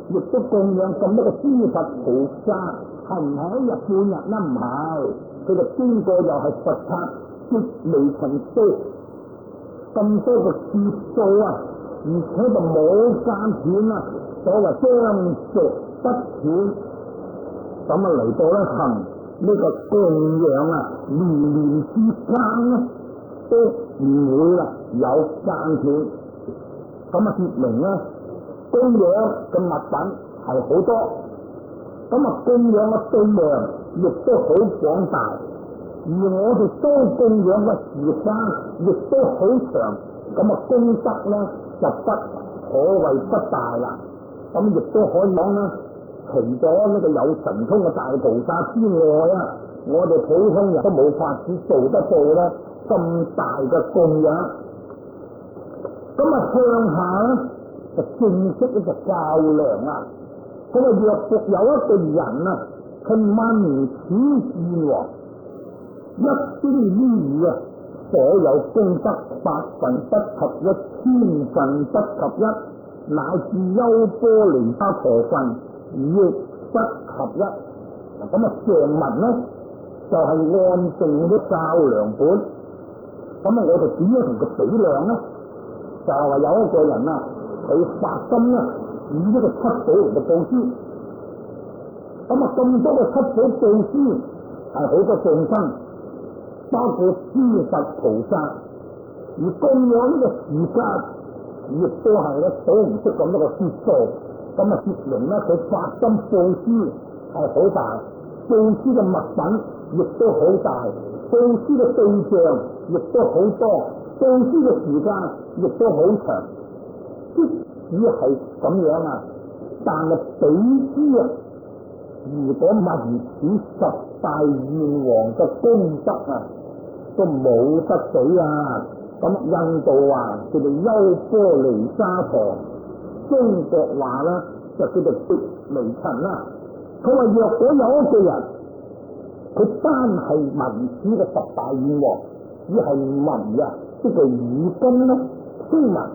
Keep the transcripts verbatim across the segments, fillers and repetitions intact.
亦都供養咁多個諸佛菩薩，係唔係一日半日呢？唔係，佢就經過又係佛塔積微塵數，咁多個劫數啊，而且就冇間斷啊，所謂相續不斷，咁啊嚟到咧行呢個供養啊，年年之間咧都唔會啦有間斷，咁啊説明咧供養嘅物品係好多，咁啊供養嘅數量亦都好廣大，而我哋都供養嘅時間亦都好長，咁啊功德咧就不可謂不大啦。咁亦都可以講啦，除咗呢個有神通嘅大菩薩之外啊，我哋普通人都冇法子做得到咧咁大嘅供養。咁啊向下咧就正式咧就較量啦。咁啊若復有一個人啊，佢問此願王，一經於語啊，所有功德百分不及一，千分不及一，乃至優波離沙陀分亦不及一。咁啊上文咧就係、是、按定啲較量本，咁啊我哋點樣同佢比量咧？就係話有一個人啊，佢發心咧以呢個七寶嚟嘅布施，咁啊咁多個七寶布施係好多眾生，包括諸佛菩薩，而供養呢個時間亦都係咧數唔出咁多個劫數，咁啊説明咧佢發心布施係好大，布施嘅物品亦都好大，布施嘅對象亦都好多，布施嘅時間亦都好長。即使係咁樣啊，但係比之啊，如果問此十大願王嘅功德啊，都冇得比啊！咁印度啊叫做優波離沙陀，中國話咧就叫做寂微塵啦。佢話若果有一個人，佢單係聞此嘅十大願王，只係聞啊，即係耳根咧聽聞。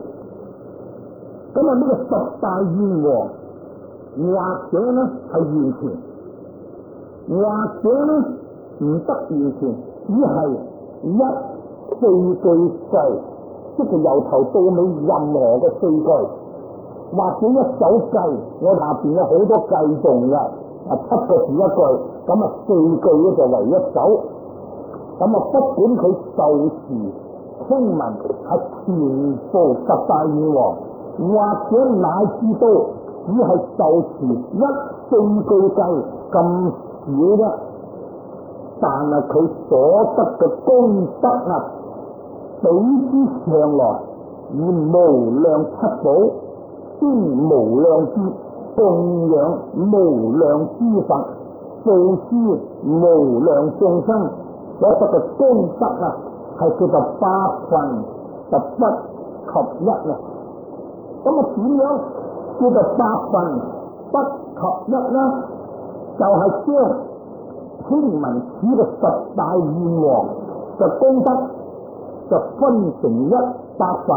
咁啊呢個十大願王，或者咧係完全，或者咧唔得完全，只係一四句句，即係由頭到尾任何嘅四句，或者一首偈，我下邊有好多偈頌嘅，啊七個字一句，咁啊四句咧就為一首，咁啊不管佢受持聽聞係全部十大願王，或者乃至到只係受持一四句偈咁少啫，但係佢所得嘅功德啊，比之上來以無量七寶，經無量劫供養無量諸佛，布施無量眾生所得嘅功德啊，係叫做百分就不及一啊！咁啊點樣叫做百分不及一呢？就係、是、將聽聞此嘅十大願王嘅功德就分成一百分，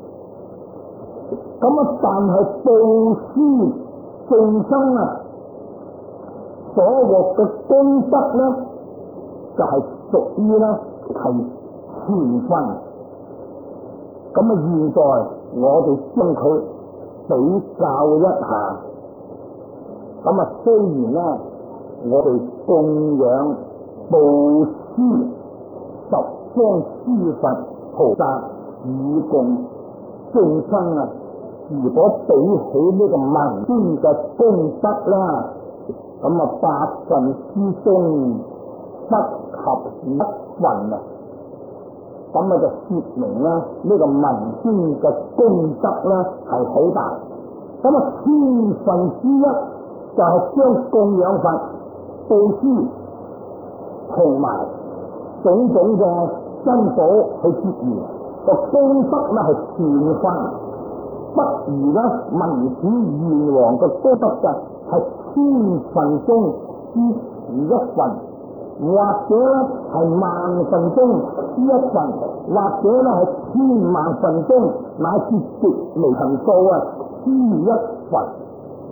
咁啊但係布施眾生啊所獲嘅功德咧，就係屬於咧係全分。咁啊現在我哋將佢比較一下，咁啊雖然咧我哋供養布施十方諸佛菩薩以供眾生啊，如果比起呢個文殊嘅功德啦，咁啊百分之中不及一分啊，咁啊就說明啦呢個文殊嘅功德咧係好大。咁啊千分之一就係將供養佛布施同埋種種嘅珍寶去結緣，個功德咧係全分，不如咧文殊願王嘅功德嘅係千分中之一分，或者咧係萬分中之一分，或者咧係千萬分中乃至極微塵數啊之一分。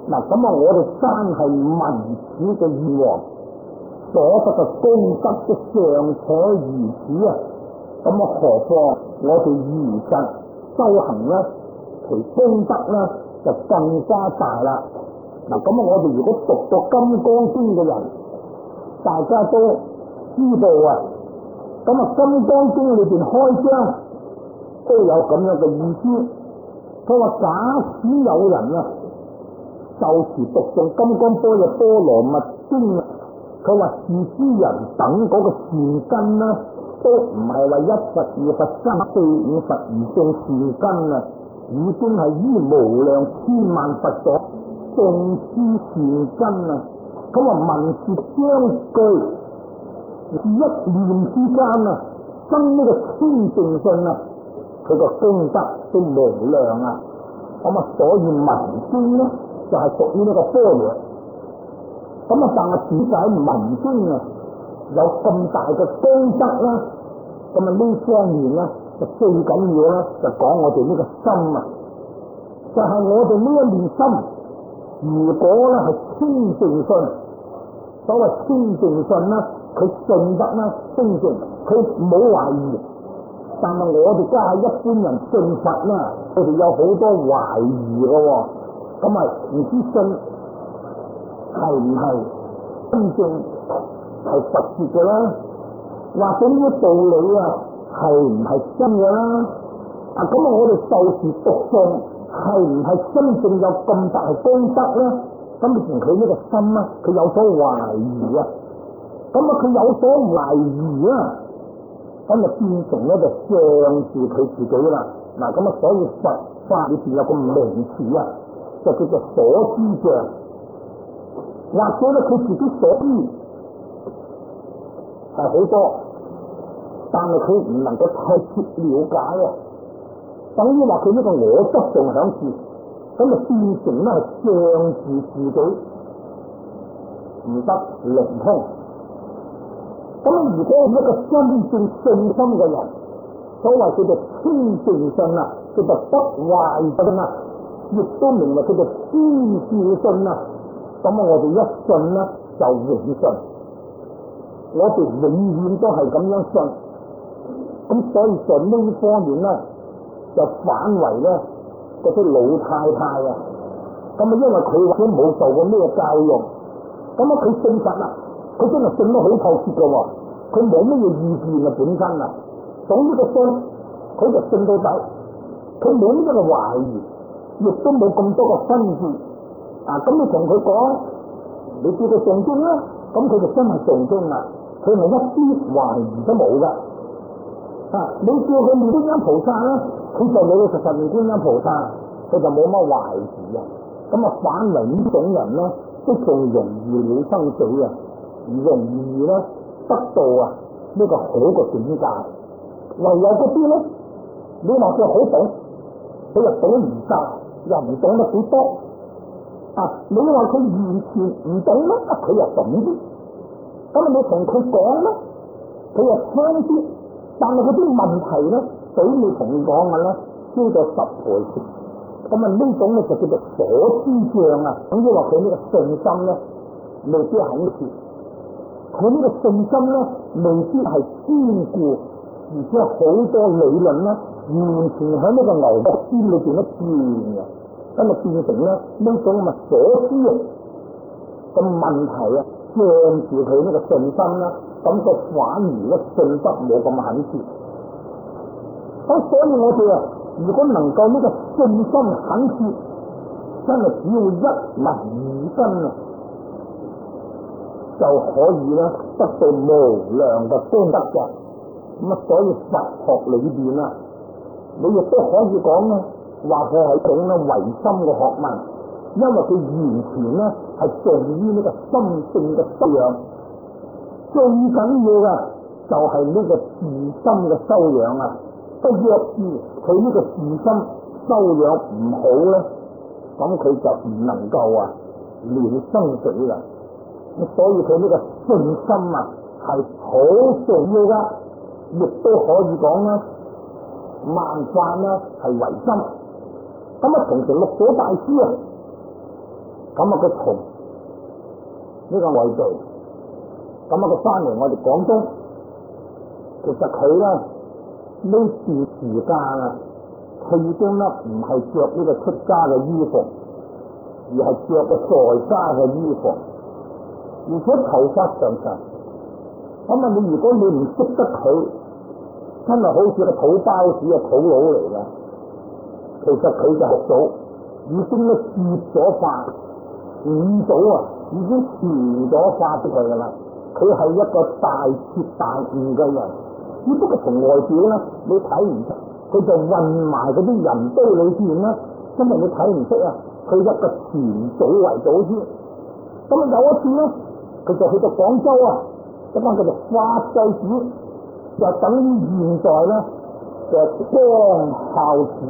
嗱，咁啊，我哋山係文史嘅義王，所得嘅功德都尚且如此啊！咁啊，何況我哋如實修行咧，其功德咧就更加大啦。嗱，咁啊，我哋如果讀過《金剛經》嘅人，大家都知道啊。咁啊，《金剛經》裏邊開章都有咁樣嘅意思。佢話假使有人啊，就時讀誦《金剛般若波羅蜜經》啊，佢話是諸人等嗰個善根啦，都唔係為一佛二佛三四五佛而種善根啊，已經係於無量千萬佛所種之善根啊。咁話文字相據，是一念之間啊，生呢個清淨信啊，佢個功德都無量啊。咁啊，所以文經咧就係屬於呢個般若。咁啊，但係點解文經啊有咁大嘅功德啦？咁啊呢方面咧就最緊要咧就講我哋呢個心啊，就係、是、我哋呢一念心，如果咧係清淨信，所謂清淨信咧，佢信得咧清淨，佢冇懷疑。但係我哋家下一般人信佛啦，佢哋有好多懷疑嘅喎，咁啊唔知信係唔係真正係佛説嘅啦，或者呢啲道理啊係唔係真嘅啦？啊咁啊，我哋受持讀誦係唔係真正有咁大功德咧？咁變成佢呢個心啊，佢有所懷疑啊，咁啊佢有所懷疑啊。咁就變成咧就障住佢自己啦。嗱，咁啊，所以佛法裏邊有個名詞啊，就叫做所知障，或者咧佢自己所知係好多，但係佢唔能夠太切了解啊。等於話佢呢個我執仲響住，咁就變成咧係障住自己，唔得靈通。咁如果係一個真正信心嘅人，所謂叫做清淨信啊，叫做不壞信啊，亦都明白叫做知照信啊。咁啊，我哋一信咧就永信，我哋永遠都係咁樣信。咁所以在呢方面咧，就反為咧嗰啲老太太啊，咁啊，因為佢或者冇受過咩教育，咁啊佢信佛啦。佢真係信得好透徹嘅喎，佢冇乜嘢意見啊本身啊，總之個信，佢就信到底，佢冇乜嘅懷疑，亦都冇咁多嘅分別啊！咁你同佢講，你叫佢誦經啦，咁佢就真係誦經啦，佢係一啲懷疑都冇噶啊！你叫佢念觀音菩薩啦，佢就老老實實念觀音菩薩，佢就冇乜懷疑啊！咁啊，反為呢種人咧，都仲容易了生死啊！容易咧得到啊呢、這個好嘅境界，唯有嗰啲咧，你話佢好懂，佢又懂唔晒，又唔懂得幾多啊！你話佢完全唔懂咧，佢又懂啲。咁你同佢講咧，佢又聽啲，但係嗰啲問題咧，比你同佢講嘅咧，超咗十倍。咁啊呢種咧就叫做所知障啊，咁即係話佢呢個信心咧未必肯切。佢呢個信心咧，未必係堅固，而且好多理論咧，完全喺呢個牛角尖裏邊都轉嘅，咁啊變成咧呢種咁嘅所知啊個問題啊，障住佢呢個信心啦，咁就反而咧信得冇咁肯切。咁所以我哋啊，如果能夠呢個信心肯切，真係只要一文二真啊！就可以咧得到無量嘅功德嘅，咁啊，所以佛學裏邊啊，你亦都可以講咧，話佢係一種咧唯心嘅學問，因為佢完全咧係重於呢個心性嘅修養，最緊要嘅就係呢個自心嘅修養啊！不若是佢呢個自心修養唔好咧，咁佢就唔能夠啊了生死啦。所以佢呢個信心啊係好重要噶，亦都可以講啦，萬法啦係唯心。咁啊，同時六祖大師啊， 咁啊佢從呢個外地，咁啊佢翻嚟我哋廣東，其實佢咧呢段時間啊，佢已經咧唔係着呢個出家嘅衣服，而係着個在家嘅衣服，而且頭髮長長。咁啊，你如果你唔識得佢，真係好似個土包子嘅土佬嚟嘅。其實佢就係早已經咧接咗髮，五早啊已經傳咗髮出去噶啦。佢係一個大徹大悟嘅人，只不過從外表咧你睇唔出，佢就混埋嗰啲人堆裏邊咧，因為你睇唔出啊，佢一個前祖為祖先。咁啊有一次咧，佢就去到廣州啊，一班叫做法濟寺，就等於現在咧就光孝寺。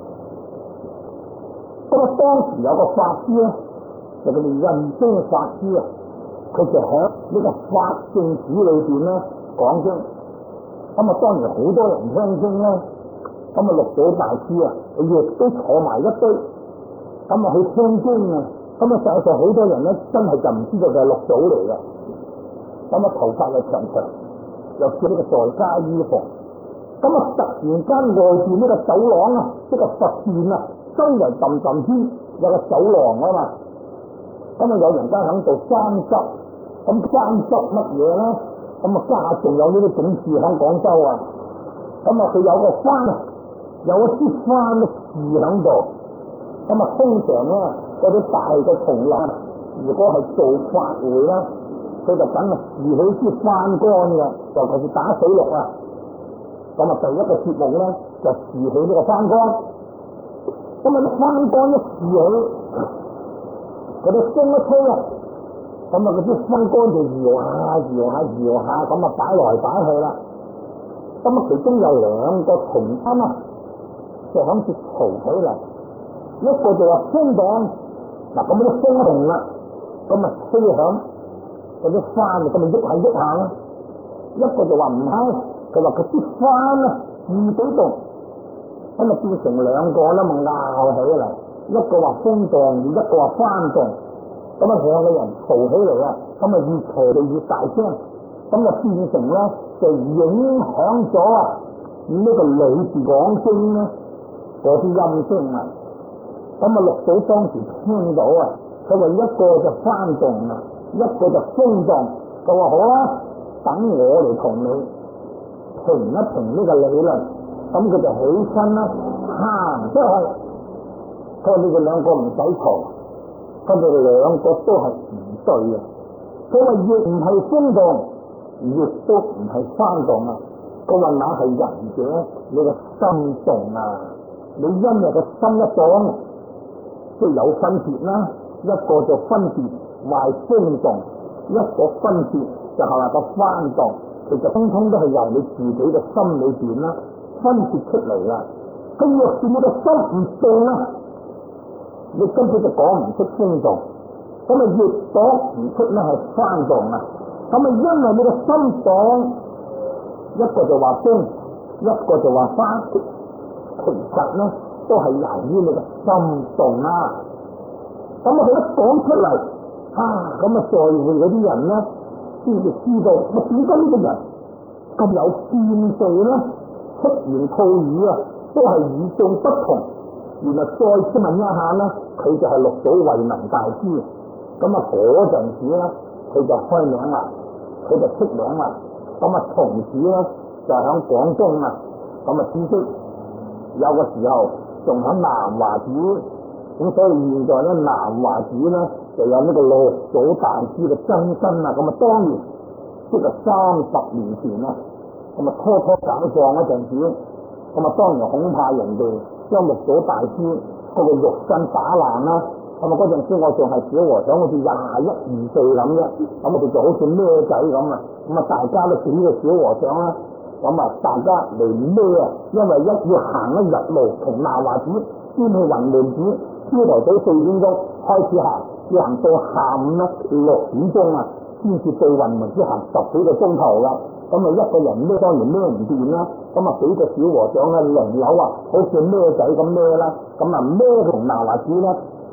咁啊當時有個法師咧，就叫做印宗法師啊，佢就喺呢個法政寺裏邊咧講經。咁啊當然好多人聽經啦。咁啊六祖大師啊，亦都坐埋一堆，咁啊去聽經啊。咁啊實際上好多人咧真係就唔知道佢係六祖嚟嘅。咁啊頭髮又長長，又着呢個在家衣服。咁啊突然間外邊呢個走廊啊，即係佛殿啊，周圍揼揼圈有個走廊啊嘛。咁啊有人家喺度爭執，咁爭執乜嘢咧？咁啊家仲有呢啲種樹喺廣州啊。咁啊佢有個幡啊，有一支幡咧樹喺度。咁啊通常咧嗰啲大嘅叢林，如果係做法會咧，佢就梗係豎起支幡杆嘅，尤其是打水陸啊。咁啊第一個節目咧就豎起呢個幡杆。咁啊啲幡杆一豎起，嗰啲風一吹啊，咁啊嗰啲幡杆就搖下搖下搖下，咁啊擺來擺去啦。咁啊其中有兩個同參啊，就響住嘈起嚟。一個就話風檔，嗱咁啲風動啦，咁啊吹響嗰啲幡啊，咁啊喐下喐下啦。一個就話唔係，佢話佢啲幡啊自己動，咁啊變成兩個啦，咪拗起嚟。一個話風動，一個話幡動，咁啊兩個人嘈起嚟啊，咁啊越嘈就越大聲，咁啊變成咧就影響咗啊呢個裏邊講經咧嗰啲音聲啊。咁啊六祖當時聽到啊，佢話一個就幡動啊，一個就風動。佢話好啦，等我嚟同你停一停呢個理論。咁佢就起身啦，行出去。佢話你哋兩個唔使嘈，佢哋兩個都係唔對嘅。佢話亦唔係風動，亦都唔係幡動啊。佢話那係人者，你個心動啊，你因為個心一動，即係有分別啦。一個就分別壞風動，一個分別就係話個幡動。其實通通都係由你自己嘅心裏邊啦分別出嚟啦。咁若是你個心唔動啦，你根本就講唔出風動，咁啊亦講唔出咧係幡動啊。咁啊因為你個心動，一個就話風，一個就話幡，其實咧都係由於你個心動啊。咁啊佢一講出嚟啊，咁啊在會嗰啲人咧先至知道，乜點解呢個人咁有見地咧？出言吐語啊，都係與眾不同。原來再質問一下咧，佢就係六祖慧能大師。咁啊嗰陣時咧，佢就開名啦，佢就出名啦。咁啊從此咧就喺廣東啊，咁啊知識有個時候仲喺南華寺。咁所以現在咧南華寺咧就有呢個六祖大師嘅真身啊。咁啊當年即係三十年前啊，咁啊初初解放嗰陣時，咁啊當然恐怕人哋將六祖大師嗰個肉身打爛啦。咁啊嗰陣時我仲係小和尚，好似廿一二歲咁啫。咁我哋就好似孭仔咁啊。咁啊大家都叫呢個小和尚啦。咁啊大家嚟孭啊，因為一要行一日路，從南華寺先去雲門寺，朝頭早四點鐘開始行，要行到下午咧六點鐘啊，先至到雲門寺行十幾個鐘頭啦。咁啊一個人孭當然孭唔掂啦。咁啊幾個小和尚咧輪流啊，好似孭仔咁孭啦。咁啊孭同南華寺咧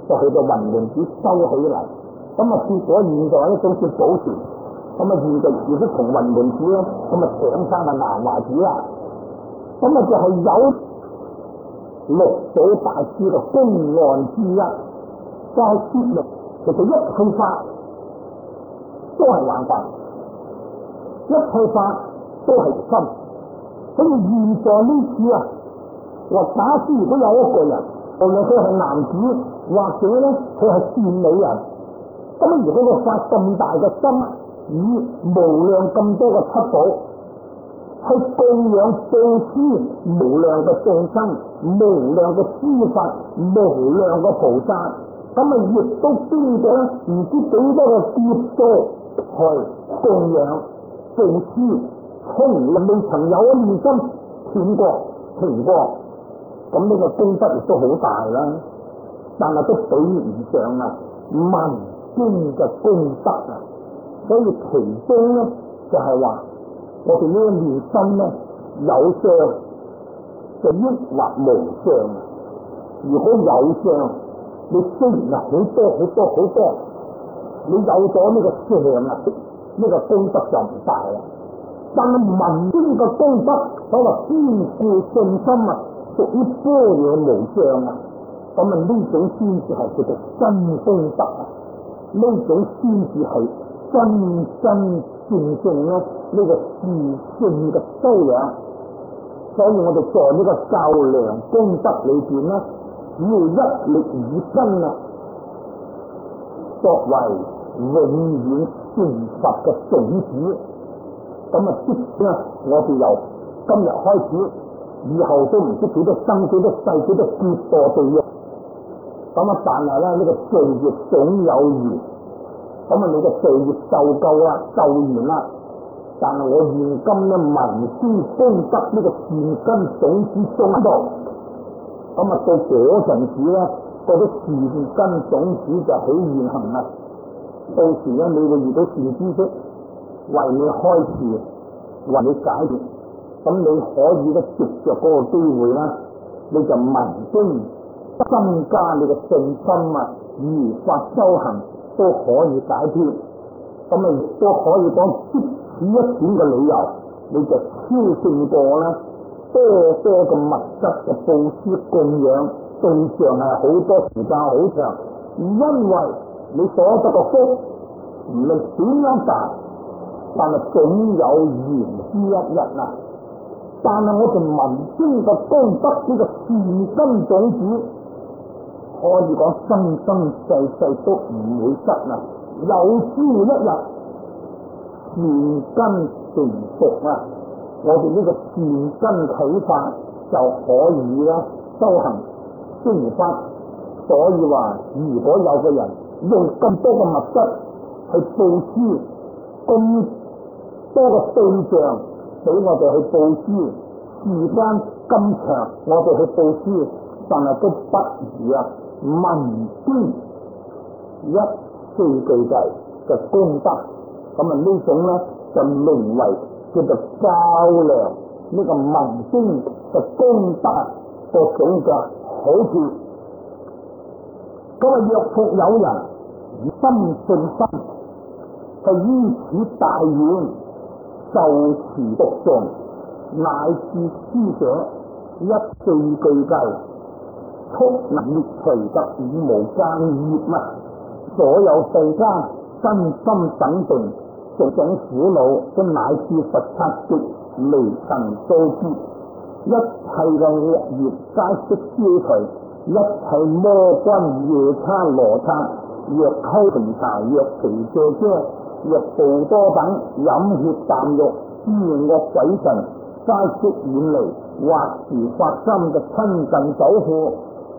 就去到雲門寺收起嚟。咁啊，結果現在咧總算保存。咁啊，現在亦都同雲門寺咧，咁啊上山啊南華寺啦。咁啊就係有六祖大師嘅公案之一，就係説明其實一切法都係幻法，一切法都係心。所以現在呢次啊，話假使如果有一個人，無論佢係男子或者咧佢係善美人，咁如果佢發咁大嘅心，以無量咁多嘅七寶去供養布施無量嘅眾生、無量嘅諸佛、無量嘅菩薩，咁啊亦都經過唔知幾多個劫數去供養布施，從來未曾有一念心斷過停過，咁呢個功德亦都好大啦。但係都比唔上啊文經嘅功德啊！所以其中咧就係、是、話，我哋呢一念心咧有相就抑或無相。如果有相，你雖然係好多好多好多，你有咗呢個相啊，呢、這個功德就唔大啦。但係文經嘅功德，所謂堅固信心啊，屬於般若無相啊。咁啊呢種先至係叫做真功德啊，呢種先至係真真正正咧呢個自性嘅修養。所以我哋在呢個較量功德裏邊咧，只要一力以根啊，作為永遠成佛嘅種子，咁啊即使啊我哋由今日開始，以後都唔知幾多生幾多世幾多劫墮地獄，咁啊但係咧呢個罪業總有餘。咁啊，你個罪業受夠啦，受完啦。但係我現今咧文思功德呢個善根種子種到，咁啊到嗰陣時咧，嗰啲善根種子就起現行啦。到時咧，你會遇到善知識，為你開示，為你解決。咁你可以咧藉着嗰個機會啦，你就文經增加你嘅信心啊，如法修行。都可以解決，咁啊亦都可以講即使一點嘅理由，你就超勝過啦多多嘅物質嘅布施供養對象係好多時間好長，因為你所得嘅福唔論點樣大，但係總有緣之一日啊！但係我哋文經嘅功德呢個善根種子，可以講生生世世都唔會失啊！有朝一日善根成熟啊，我哋呢個善根啟發就可以啦修行升法。所以話，如果有個人用咁多嘅物質去布施，咁多嘅對象俾我哋去布施，時間咁長我哋去布施，但係都不如啊文經一四句偈嘅功德。咁啊呢種咧就名為叫做較量呢個文經嘅功德各種嘅好處。咁啊若復有人以心信心去依此大願受持讀誦乃至施捨一四句偈，速能滅除得以無間業啊！所有世間身心等定各種苦惱都乃至佛剎極離塵數之，一切嘅惡業皆悉消除，一切魔軍夜叉羅剎，若溝平茶，若皮借遮，若暴多等飲血啖肉之惡鬼神，皆悉遠離，或時發心嘅親近守護。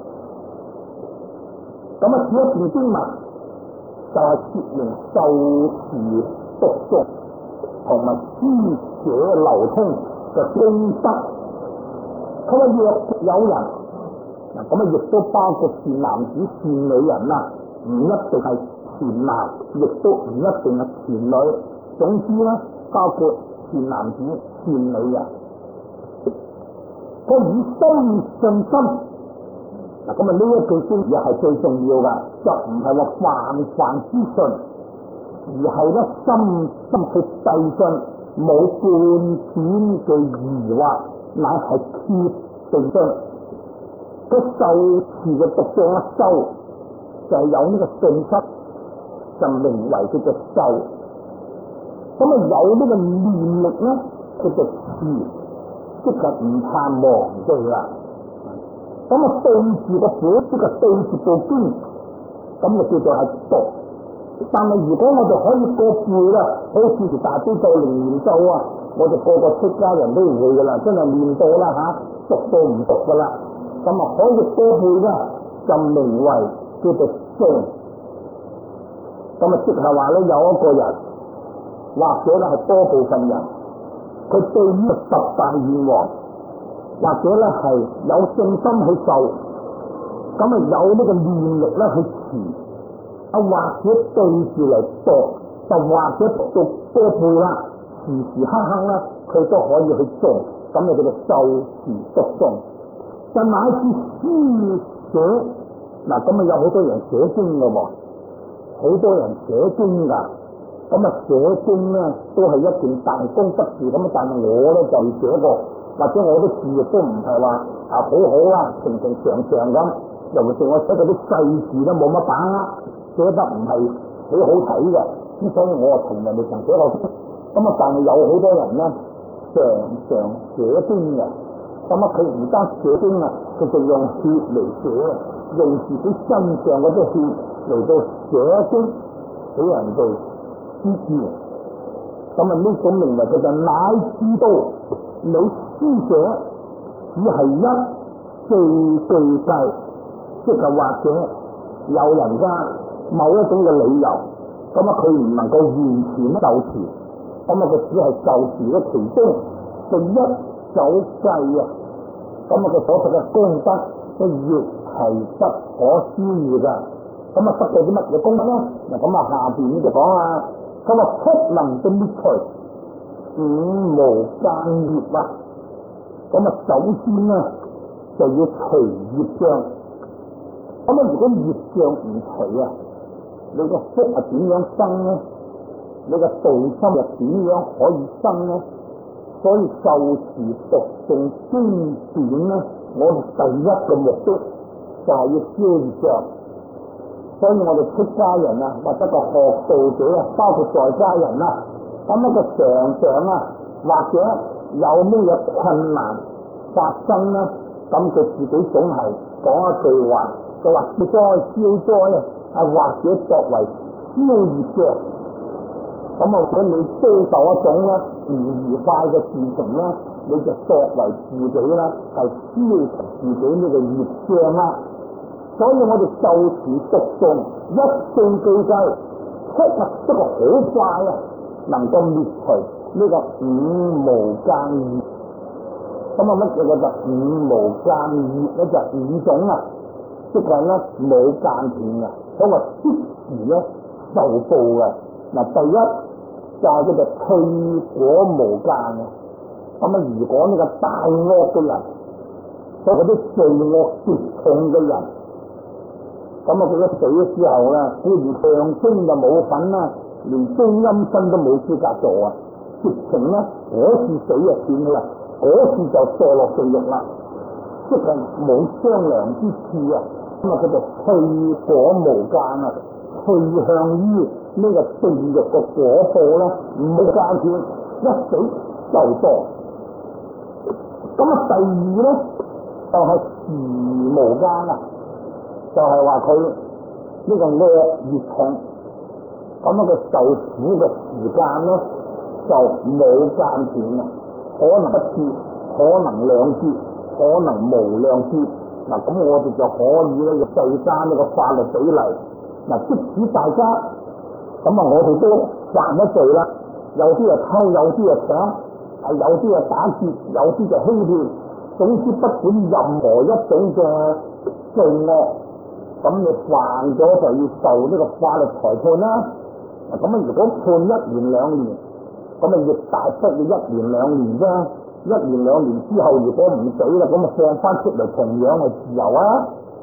咁啊，此一段經文就係說明受持讀誦同埋施捨流通嘅功德。佢話若有人嗱，咁啊亦都包括善男子、善女人啦，唔一定係善男，亦都唔一定係善女。總之咧，包括善男子、善女人。佢以心信心嗱，咁啊呢一句先又係最重要噶，就唔係話泛泛之信，而係咧深深去遞信，冇半點嘅疑惑，乃係決定信。個受詞嘅讀作一收，就係有呢個信心，就名為叫做受。咁啊有呢個念力咧，叫做持，即係唔怕忘記啦。咁啊對住個本，即係對住部經，咁就叫做係讀。但係如果我哋可以過背啦，好似條大悲咒、靈驗咒啊，我哋個個出家人都會噶啦，真係念到啦吓，讀到唔讀噶啦。咁啊可以過背啦，就名為叫做信。咁啊即係話咧，有一個人或者咧係多部分人，佢對於十大願望，或者咧係有信心去受，咁啊有呢個念力咧去持，啊或者對住嚟讀，就或者讀到多背啦，時時刻刻咧佢都可以去做，咁啊叫做受持讀誦。就乃至書寫，嗱咁啊有好多人寫經噶喎，好多人寫經噶，咁啊寫經咧都係一件大功德事咁，但係我咧就未寫過。或者我啲字亦都唔係話啊好好啦，平平常常咁，尤其是我寫嗰啲細字都冇乜把握，寫得唔係幾好睇嘅，咁所以我啊從來未曾寫過。咁啊，但係有好多人咧，常常寫經嘅，咁啊佢唔單寫經啊，佢就用血嚟寫，用自己身上嗰啲血嚟到寫經俾人哋知知。咁啊呢種名為佢就乃知道你書寫只係一句句計，即係或者有人家某一種嘅理由，咁啊佢唔能夠完全受持，咁啊佢只係受持嘅其中嘅一首計啊，咁啊佢所得嘅功德都亦係不可思議噶。咁啊得到啲乜嘢功德咧？嗱咁啊下邊呢就講啊，佢話速能嘅滅除五無間業啊。咁啊，首先咧就要除業障。咁啊，如果業障唔除啊，你個福係點樣生咧？你個道心又點樣可以生咧？所以受持讀誦經典咧，我哋第一個目的就係要消業障。所以我哋出家人啊，或者個學道者啊，包括在家人啊，咁一個常常啊，或者有咩嘢困難發生咧，咁佢自己總係講一句話，佢話消災消災啊，啊或者作為消業嘅，咁啊如果你遭受一種咧唔愉快嘅事情咧，你就作為自己咧係消除自己呢個業障啦。所以我哋受持讀誦一數句計，確實不過好快啊，能夠滅除呢個五無間業。咁啊乜嘢叫做五無間業咧？就係五種啊，即係咧冇間斷啊，所謂即時咧受報嘅。嗱，第一就係叫做退果無間啊。咁啊，如果呢個大惡嘅人，所以嗰啲罪惡極重嘅人，咁啊佢一死咗之後咧，固然上升就冇份啦，連中陰身都冇資格做啊！直情咧嗰次死就斷啦，嗰次就墮落地獄啦，即係冇商量之次啊！咁啊佢就退果無間啊，退向於呢個地獄嘅果報咧，唔好間斷，一死就墮。咁啊第二咧就係、是、時無間啊！就係話佢呢個惡越重，咁啊佢受苦嘅時間咧就冇間斷啊，可能一節，可能兩節，可能無量節。嗱咁我哋就可以咧，要對翻呢個法律比例。嗱，即使大家咁啊，我哋都犯咗罪啦，有啲係偷，有啲係搶，係有啲係打劫，有啲就欺騙，總之不管任何一種嘅罪惡。咁你犯咗就要受呢個法律裁判啦。咁啊，如果判一年兩年，咁啊亦大不了一年兩年啫。一年兩年之後，如果唔死啦，咁啊放翻出嚟同樣係自由啊。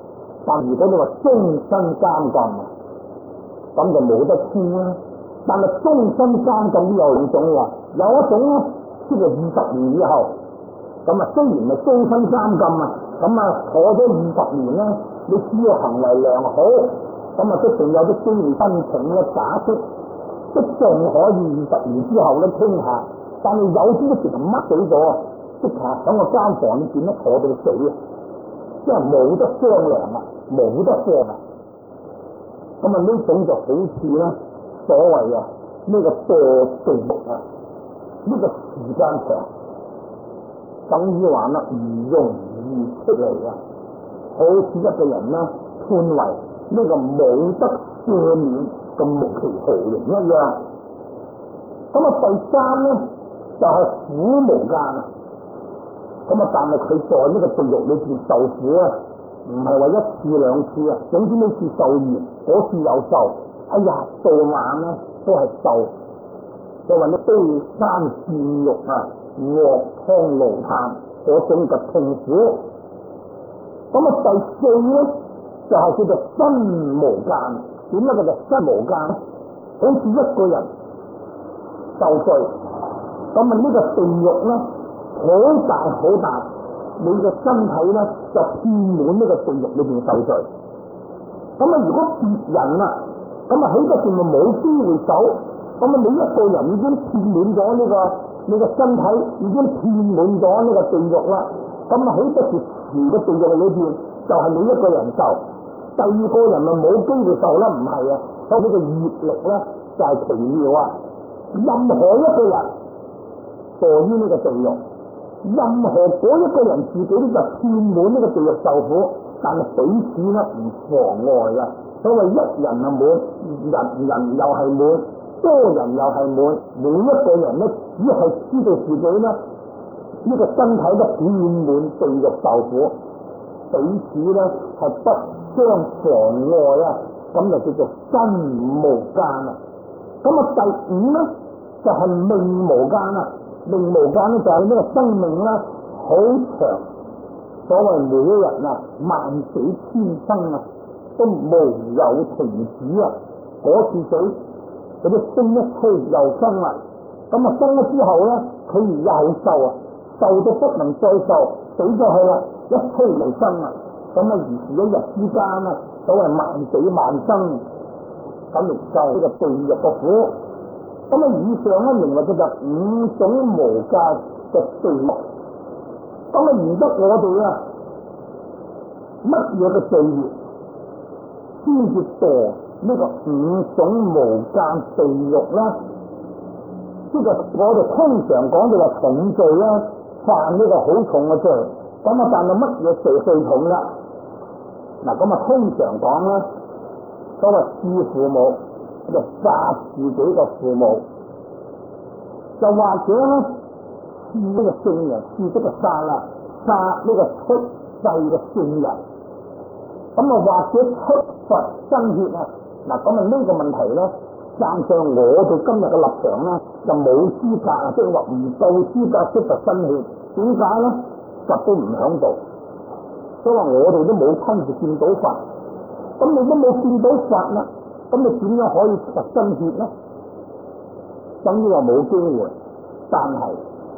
但如果你話終身監禁，咁就冇得傾啦。但係終身監禁都有兩種喎，有一種咧，即係二十年以後，咁啊雖然係終身監禁啊，咁啊坐咗二十年咧，你只要行為良好，咁啊都仲有啲機會申請咧假釋，即仲可以二十年之後咧傾下。但係有啲都直頭乜死咗，即係喺個監房裏邊咧坐到死啊！即係冇得商量啊，冇得商量。咁啊呢種就好似咧所謂啊呢個墮地獄啊，呢個時間長，等於話啦唔容易出嚟啊！好似一個人咧判為呢個冇得赦免咁無期徒刑一樣。咁啊第三咧就係苦無間啊！咁啊，但係佢在呢個地獄裏邊受苦啊，唔係話一次兩次啊，總之呢次受完，嗰次又受，哎呀，到晚咧都係受，就話呢悲山戰獄啊，鑊湯爐炭嗰種嘅痛苦。咁啊，第四咧就係、是、叫做身無間，點解叫做身無間咧？好似一個人受罪，咁啊呢個地獄咧。好大好大，你嘅身體咧就遍滿呢個地獄裏邊受罪。咁啊，如果別人啊，咁啊喺嗰邊咪冇機會走，咁啊你一個人已經遍滿咗呢個你嘅身體已經遍滿咗呢個地獄啦。咁啊喺嗰條前嘅地獄裏邊，就係、是、你一個人受，第二個人咪冇機會受啦？唔係啊，所以呢個業力咧就係、是、奇妙啊！任何一個人墮於呢個地獄。任何嗰一個人自己都就遍滿呢個地獄受苦，但係彼此咧唔妨礙嘅。所謂一人啊滿，人人又係滿，多人又係滿，每一個人咧只係知道自己咧呢、呢個身體都遍滿地獄受苦，彼此咧係不相妨礙啊，咁就叫做身無間啊。咁啊第五咧就係、是、命無間啊。命無間咧就係呢個生命咧好長，所謂每一日啊萬死千生啊都無有停止啊！嗰次死嗰啲生一吹又生啦，咁啊生咗之後咧佢又受啊，受到不能再受，死咗去啦，一吹又生啦，咁啊如是一日之間啊，所謂萬死萬生，咁就受呢個地獄嘅苦。咁啊，以上咧名為叫做五種無間嘅地獄。咁啊，而得我哋啊，乜嘢嘅罪孽先至墮呢個五種無間地獄咧？呢個我哋通常講就話重罪啦，犯呢個好重嘅罪。咁啊，但係乜嘢罪最重啦？嗱，咁啊，通常講咧，所謂弒父母。就殺自己嘅父母，就或者咧弒呢個聖人，弒即係殺啦，殺呢個出世嘅聖人。咁啊，或者出佛身血啊，嗱咁啊呢個問題咧，站上我哋今日嘅立場咧，就冇資格啊，即係話唔夠資格出佛身血。點解咧？佛都唔響度，所以話我哋都冇親自見到佛，咁你都冇見到佛啦。咁你點樣可以出身血咧？等於話冇機會，但係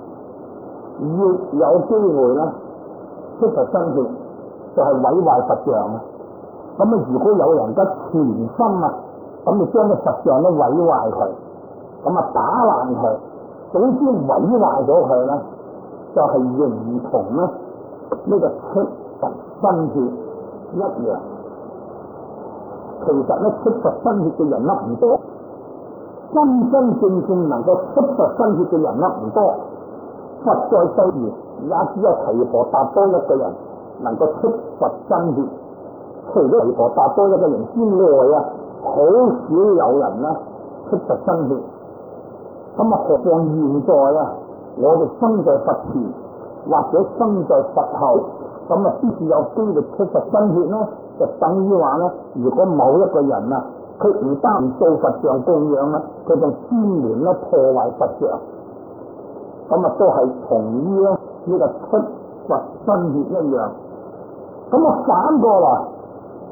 要有機會咧出出身血，就係毀壞佛像啊！咁啊，如果有人嘅全心啊，咁你將個佛像都毀壞佢，咁啊打爛佢，總之毀壞咗佢咧，就係、是、認同咧呢、這個出佛身血一樣。其實咧出佛身血嘅人咧唔多，真真正正能夠出佛身血嘅人咧唔多。佛在世時也只有提婆達多一個人能夠出佛身血，除咗提婆達多一個人之外啊，好少有人咧出佛身血。咁啊，何況現在啊，我哋生在佛前或者生在佛後，咁啊，先至有機會出佛身血咧。就等於話咧，如果某一個人啊，佢唔單唔做佛像供養咧，佢仲專門咧破壞佛像，咁啊都係同於咧呢個出佛身血一樣。咁啊反過來，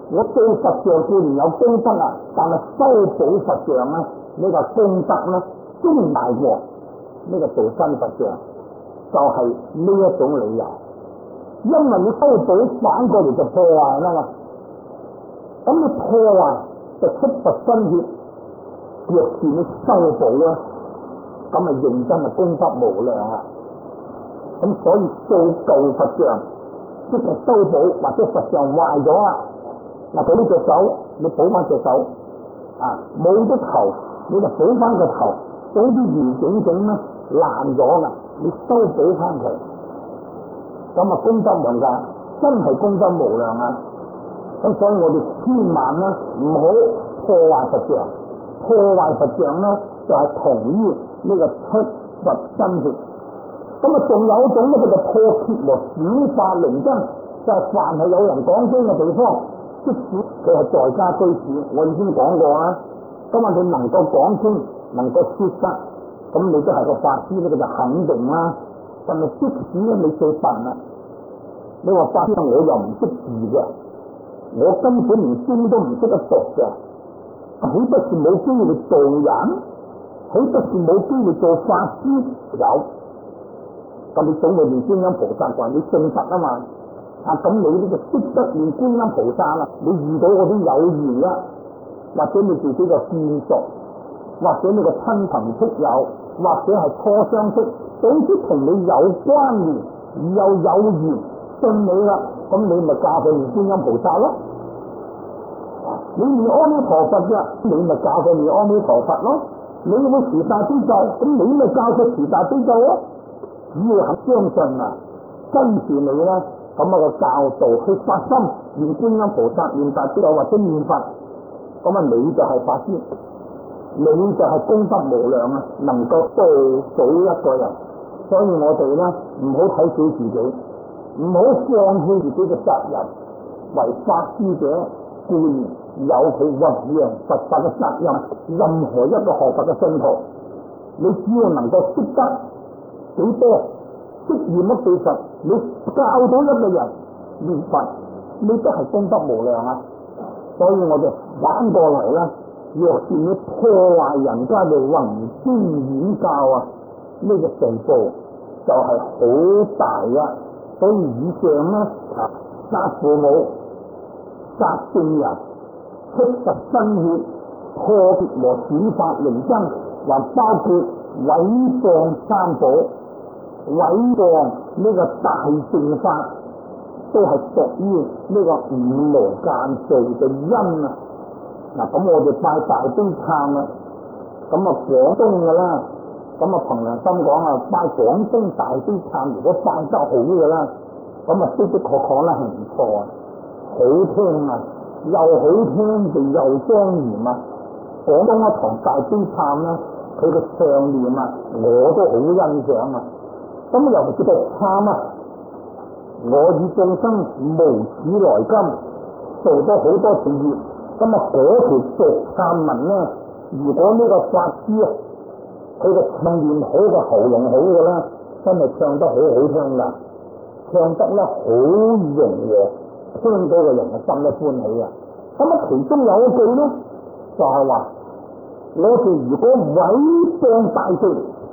我做佛像固然有功德啊，但係修補佛像咧，呢個功德咧，仲大過呢個做新佛像，就係呢一種理由。因為你修補反過嚟就破壞啦嘛，咁你破壞就出佛身血，若是你修補咧，咁啊認真係功德無量啊！咁所以做舊佛像，即係修補或者佛像壞咗啊！嗱，佢呢隻手你補翻隻手啊，冇咗頭你就補翻個頭，總之完整整咧爛咗啦，你修補翻佢，咁啊功德無量，真係功德無量啊！咁所以我哋千萬咧唔好破壞佛像，破壞佛像咧就係、是、同於呢個出佛身血。咁啊仲有一種咧，佢就破羯磨轉化靈真，就係、是、凡係有人講經嘅地方。即使佢係在家居士，我已經講過啦。咁啊，你能夠講經，能夠說得，咁你都係個法師，呢個就肯定啦。但係即使咧你最笨啦，你話法師我又唔識字嘅，我根本連經都唔識得讀嘅，豈不是冇機會做人？豈不是冇機會做法師？有，咁你總會念觀音菩薩話你信佛啊嘛。啊！咁你呢個識得念觀音菩薩啦，你遇到嗰啲有緣啦，或者你自己嘅眷屬，或者你個親朋戚友，或者係初相識，總之同你有關聯而又有緣信你啦，咁你咪教佢念觀音菩薩咯。你念阿彌陀佛啫，你咪教佢念阿彌陀佛咯。你會持大悲咒，咁你咪教佢持大悲咒咯。只要肯相信啊，跟住你咧。咁啊個教導去發心念觀音菩薩、念大悲咒或者念佛，咁啊你就係法師，你就係功德無量啊，能夠度到一個人。所以我哋咧唔好睇小自己，唔好放棄自己嘅責任。為法師者固然有佢弘揚佛法嘅責任，任何一個學佛嘅信徒，你只要能夠識得幾多。識念乜秘術，你教到一個人念佛，你都係功德無量啊！所以我哋反過嚟啦，若是你破壞人家嘅弘經演教啊，呢、這個成報就係好大啊！所以以上咧，殺父母、殺聖人、出佛身血、破羯磨轉化靈真，還包括毀謗三寶。毀謗呢個大乘法，都係屬於呢個五無間罪嘅因啊！嗱，咁我哋拜大悲懺啦，咁啊廣東嘅啦，咁啊憑良心講啊，拜廣東大悲懺，如果拜得好嘅啦，咁啊的的確確咧係唔錯啊，好聽啊，又好聽就又莊嚴啊！廣東一堂大悲懺咧，佢嘅唱念啊，我都好欣賞啊！咁尤其是讀懺啊！我以眾生無始來今做咗好多事業，咁啊嗰條讀懺文咧，如果呢個法師啊，佢個唱念好，個喉嚨好嘅咧，真係唱得好好聽噶，唱得咧好融和，聽到個人嘅心一歡喜啊！咁啊，其中有一句咧，就係、是、話我哋如果毀謗大乘，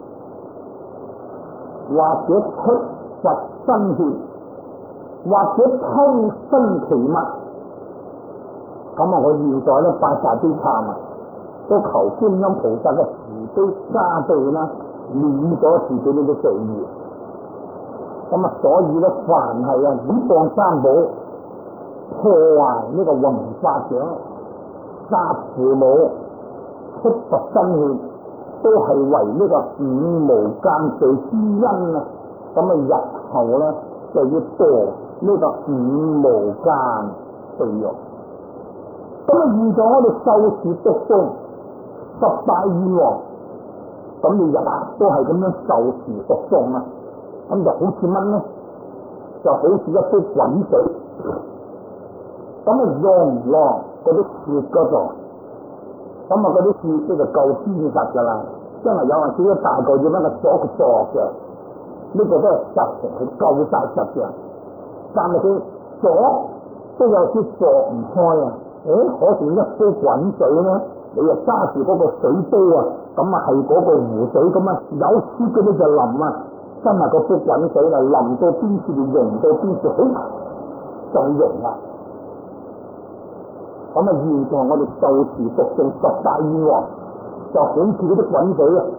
或者出佛身血，或者偷生其物，咁啊！我現在咧拜大悲懺啊，都求觀音菩薩嘅慈悲加被啦，免咗自己呢啲罪孽。咁啊，所以咧，凡係啊毀謗三寶、破壞呢個弘法者、殺父母、出佛身血，都係為呢個五無間罪之因啊！咁啊，日後咧就要墮呢個五無間地獄。咁啊，現在我哋受持讀誦十大願王，咁你日都係咁樣受持讀誦啊！咁就好似乜咧？就好似一杯滾水，咁啊用唔落嗰啲雪嗰度，咁啊嗰啲雪咧就夠堅實噶啦。真係有陣時一大個要乜個鎖佢作嘅，呢、這個都係實情，佢夠晒實嘅。但係佢鎖都有啲放唔開啊！誒，可是一煲滾水咧，你又揸住嗰個水煲啊，咁啊係嗰個湖水咁啊，有啲嗰啲就淋啊，真係個煲滾水啦，淋到邊處就溶到邊處，好就溶啦。咁啊，現在我哋受持讀誦十大願王，就好似嗰啲滾水啊。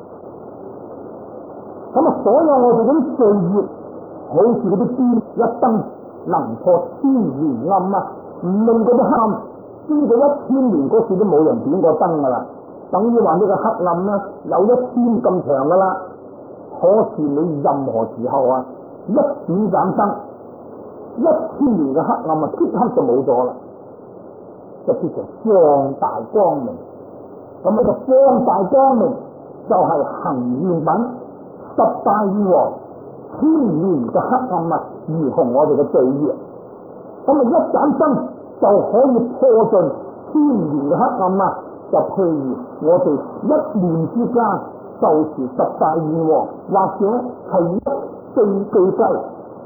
咁啊，所有我哋嗰啲罪業，好似嗰啲邊一燈能破千年暗啊，唔令嗰啲黑暗，知道一千年嗰時都冇人點過燈噶啦，等於話呢個黑暗咧有一千咁長噶啦。可是你任何時候啊，一點盞燈，一千年嘅黑暗啊，即刻就冇咗啦，就變成放大光明。咁呢個放大光明就係行願品十大願王，千年嘅黑暗啊，如同我哋嘅罪業。咁啊，一盞燈就可以破盡千年嘅黑暗啊！就譬如我哋一念之間受持十大願王，或者係一四句偈，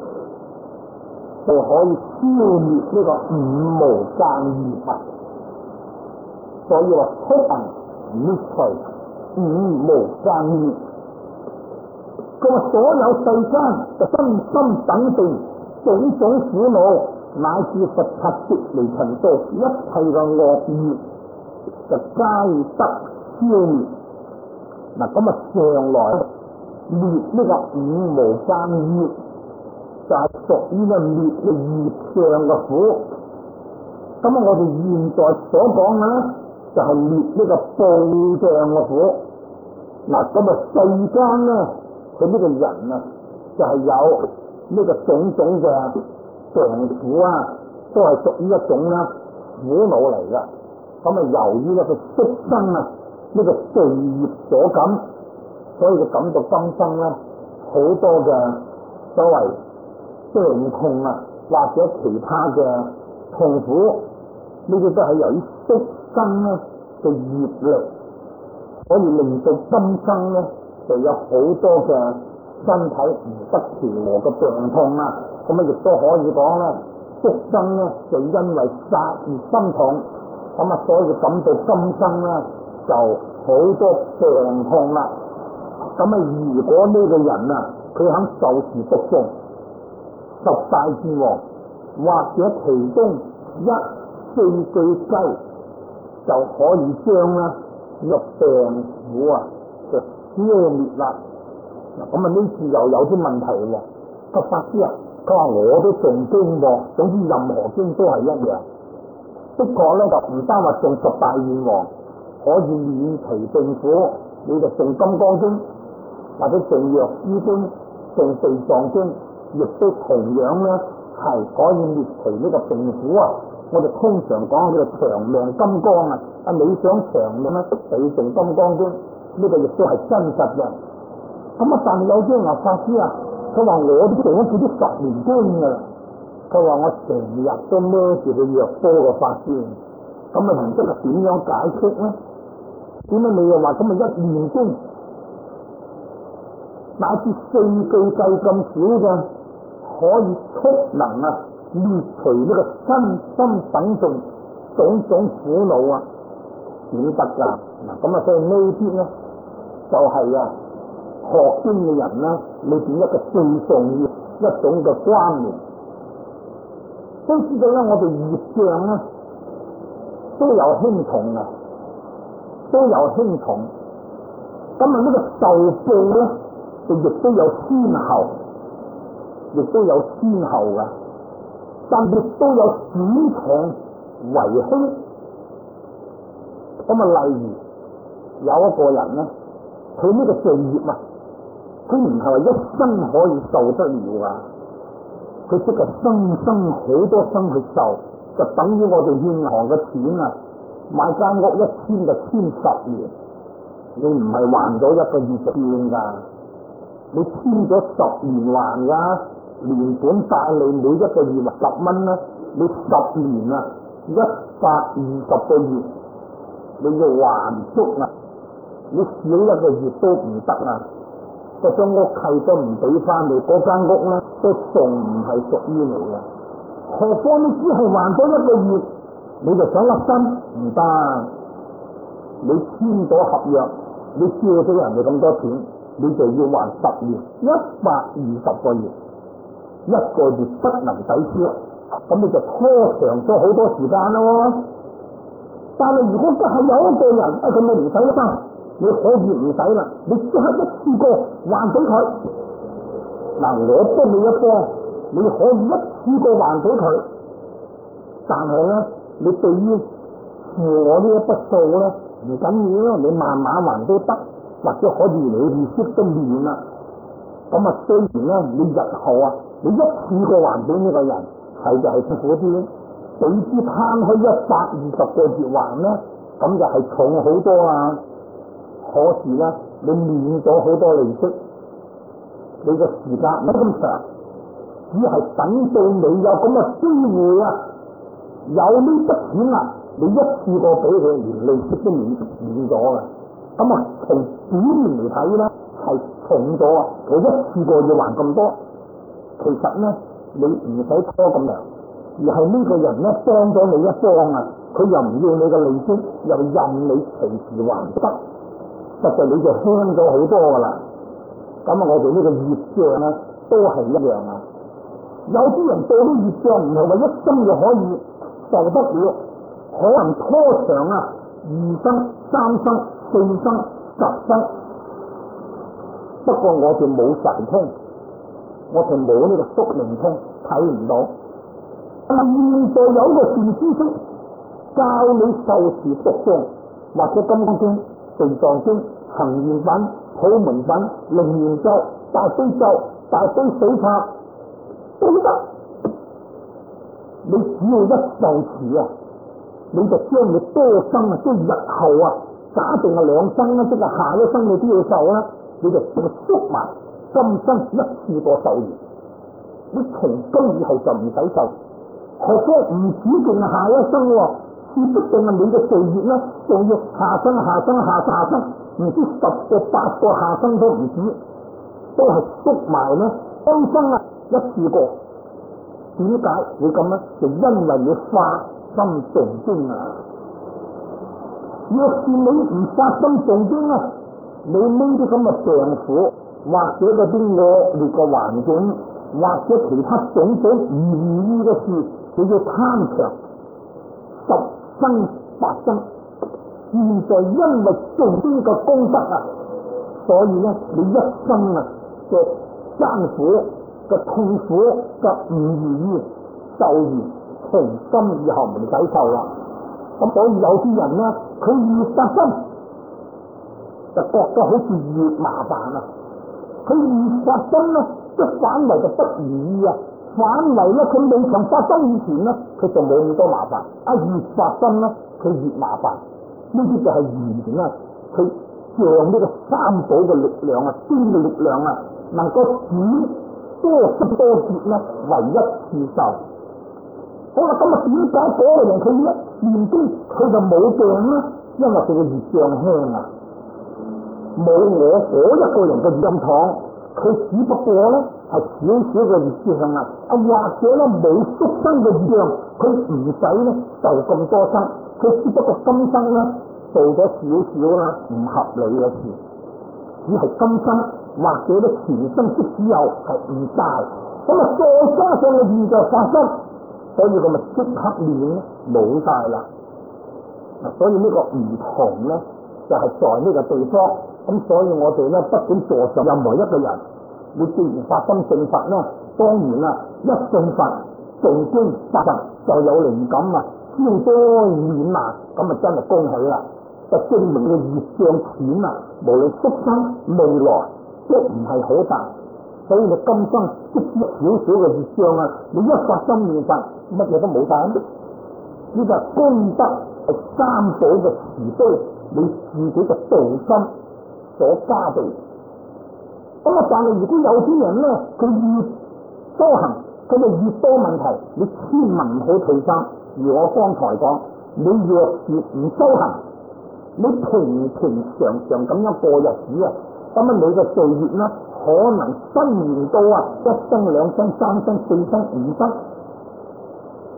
就可以消滅呢個五無間業啊！所以話出行滅除五無間業。咁啊，所有世間嘅身心等定種種苦惱，乃至十七劫離塵道一切嘅惡業，就皆得消滅。嗱，咁啊，上來滅呢個五無間業，就係屬於咧滅嘅業相嘅苦。咁啊，我哋現在所講嘅咧，就係滅呢個報障嘅苦。嗱，咁啊，世間咧，佢呢個人啊，就係、是、有呢個種種嘅病苦啊，都係屬於一種啦苦惱嚟㗎。咁啊，由於咧佢宿生啊呢、這個罪業所感，所以佢感到今生咧好多嘅所謂病痛啊，或者其他嘅痛苦，呢啲都係由於宿生咧嘅業力，可以令到今生咧就有好多嘅身體唔得調和嘅病痛啊。咁啊，亦都可以講咧，宿生咧就因為殺而心痛，咁啊，所以感到今生咧就好多病痛啦。咁啊，如果呢個人啊，佢肯受持讀誦十大願王，或者其中一四句偈，就可以將咧呢個病苦啊就消滅啦。嗱，咁啊，呢次又有啲問題喎。個法師啊，佢話我都誦經喎，總之任何經都係一樣。的確咧，就唔單話誦十大願王可以免除病苦，你就誦金剛經或者誦藥師經、誦地藏經，亦都同樣咧係可以滅除呢個病苦啊！我哋通常講呢個長命金剛啊，啊你想長命咧，你誦金剛經，呢、這個亦都係真實嘅。咁啊，但係有啲人法師啊，佢話我都誦咗幾啲十年經㗎啦。佢話我成日都孭住個藥煲嘅法師，咁啊唔知係點樣解釋咧？點解你又話咁啊一念經乃至四句偈咁少嘅，可以速能啊滅除呢個身心等眾種種苦惱啊？點得㗎？嗱，咁啊，所以呢啲咧就係、是、啊學經嘅人咧，裏邊一個最重要一種嘅關聯。都知道咧，我哋業障咧都有輕重啊，都有輕重。咁啊，呢個受報咧，就亦都有先後，亦都有先後噶，但亦都有轉重為輕。咁啊，例如有一個人咧，佢呢個罪業啊，佢唔係話一生可以受得了啊。佢即係生生好多生去受，就等於我哋銀行嘅錢啊，買間屋一簽就簽十年，你唔係還咗一個月就變㗎，你簽咗十年還㗎，連本帶利每一個月十蚊啦，你十年啊一百二十個月，你要還足啊，你少一個月都唔得啊！嗰張屋契都唔俾翻你，嗰間屋咧都仲唔係屬於你嘅。 何況你只係還咗一個月，你就想甩身唔得。你簽咗合約，你借咗人哋咁多錢，你就要還十年一百二十個月，一個月不能抵消，咁你就拖長咗好多時間咯。但係如果真係有一個人啊，佢咪唔使啦，你可以唔使啦，你即刻一次過還俾佢。嗱，我幫你一幫，你可以一次過還俾佢，但係咧，你對於我呢一筆數咧唔緊要啦，你慢慢還都得，或者可以你利息都免啦。咁啊，雖然咧，你日後啊，你一次過還俾呢個人，係就係辛苦啲，比之攤開一百二十個月還咧，咁就係重好多啦。可是咧，你免咗好多利息，你個時間唔咁長，只係等到你有咁嘅機會啊，有呢筆錢啦，你一次過俾佢，連利息都免免咗嘅。咁啊，從表面嚟睇咧，係重咗啊！佢一次過要還咁多，其實咧你唔使拖咁長，而係呢個人咧幫咗你一幫啊，佢又唔要你嘅利息，又任你隨時還得，實際你就輕咗好多噶啦。咁啊，我哋呢個業障咧都係一樣啊。有啲人做啲業障唔係話一生就可以受得了，可能拖長啊，二生、三生、四生、十生。不過我哋冇神通，我哋冇呢個宿命通，睇唔到。但係現在有一個善知識教你受持讀誦，或者金剛經、地藏經、行願品、普門品、楞嚴咒、大悲咒、大悲水懺都得。你只要一受持啊，你就將你多生啊，即係日後啊，假定係兩生啦，即係下一生你都要受啦。你就將佢縮埋，今生一次過受完，你從今以後就唔使受。何況唔止淨係下一生喎，說不定係你嘅罪業咧，仲要下生、下生、下下生，唔知十個、八個下生都唔止，都係縮埋咧。今生啊，一次過，點解會咁咧？就因為你發心誦經啊！若是你唔發心誦經啊，你呢啲咁嘅病苦，或者嗰啲惡劣嘅環境，或者其他種種唔如意嘅事，你要貪長十生八生。現在因為誦經嘅功德啊，所以咧你一生啊嘅艱苦嘅痛苦嘅唔如意受完，從今以後唔使受啦。咁所以有啲人咧，佢越發心，就覺得好似越麻煩啊！佢越發心咧，即反為就不如意啊！反為咧，佢未曾發心以前咧，佢就冇咁多麻煩。啊，越發心咧，佢越麻煩。呢啲就係完全啊，佢讓呢個三寶嘅力量啊，天嘅力量啊，能夠使多生多劫咧，為一次受。好啦，咁啊，點解嗰個人佢一念經佢就冇病咧？因為佢嘅業障輕啊！冇我嗰一個人嘅業障，佢只不過咧係少少嘅業障啊，啊或者咧冇宿生嘅業障，佢唔使咧受咁多生，佢只不過今生咧做咗少少啦唔合理嘅事，只係今生或者咧前生即使有係唔大，咁啊再加上個業就發生，所以佢咪即刻練冇晒啦。嗱，所以呢個唔同咧就係、是、在呢個地方。咁所以我哋咧不管坐上任何一個人，你既然發心信佛咧，當然啦，一信佛誦經發佛就有靈感啊，消災免難，咁啊真係恭喜啦！就證明個業障淺啊，無論宿生未來都唔係好大，所以你今生即使少少嘅業障啊，你一發心念佛，乜嘢都冇晒。呢個功德係三寶嘅慈悲，你自己嘅道心所加倍。咁啊，但係如果有啲人咧，佢越修行，佢就越多問題，你千萬唔好退心。如我剛才講，你若是唔修行，你平平常常咁樣過日子啊，咁啊，你嘅罪業咧，可能伸延到啊一生、兩生、三生、四生、五生，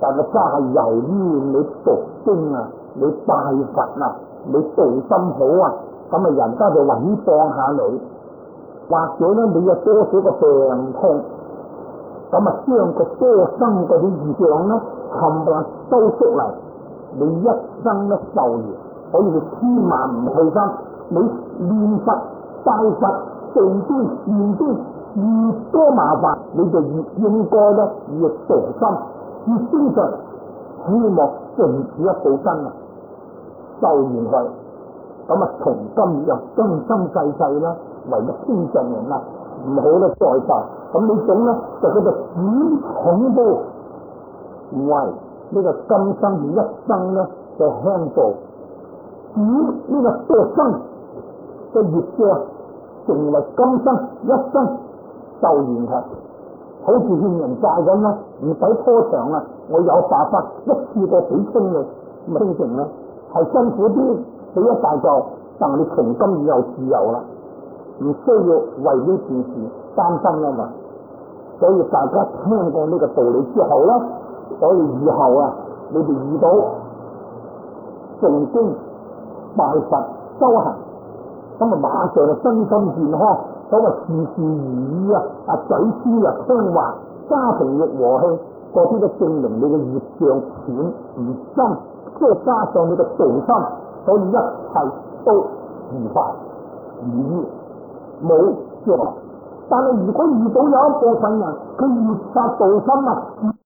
但係家係由於你讀經啊，你拜佛啊，你道心好啊，咁啊人家就穩放下你，或者咧你有多少個病痛，咁啊將個多生嗰啲異象咧冚唪唥收縮嚟，你一生咧受完，所以你千萬唔去心，你念佛拜佛道經念經越多麻煩，你就越應該咧越道心。越精進，希望盡此一步身啊，受完佢，咁啊從今又終身世世啦，為咗精進人啦，唔好咧再受。咁呢種咧就叫做轉恐怖，唔係呢個今生而一生咧就輕度，轉呢個多生嘅業障，成為今生一生受完佢。好似欠人債咁啦，唔使拖長啊！我有辦法一次過俾清你，咪清成啦。係辛苦啲，俾一大嚿，但係你從今以後自由啦，唔需要為呢件事擔心啊嘛。所以大家聽過呢個道理之後咧，所以以後啊，你哋遇到誦經、拜佛、修行，咁啊馬上就身心健康。所謂事事如意啊，啊嘴齒又聽話，家庭亦和氣，嗰啲都證明你嘅業障淺唔深，即係加上你嘅道心，所以一切都愉快如意，冇障礙。但係如果遇到有一部分人，佢越發道心啊，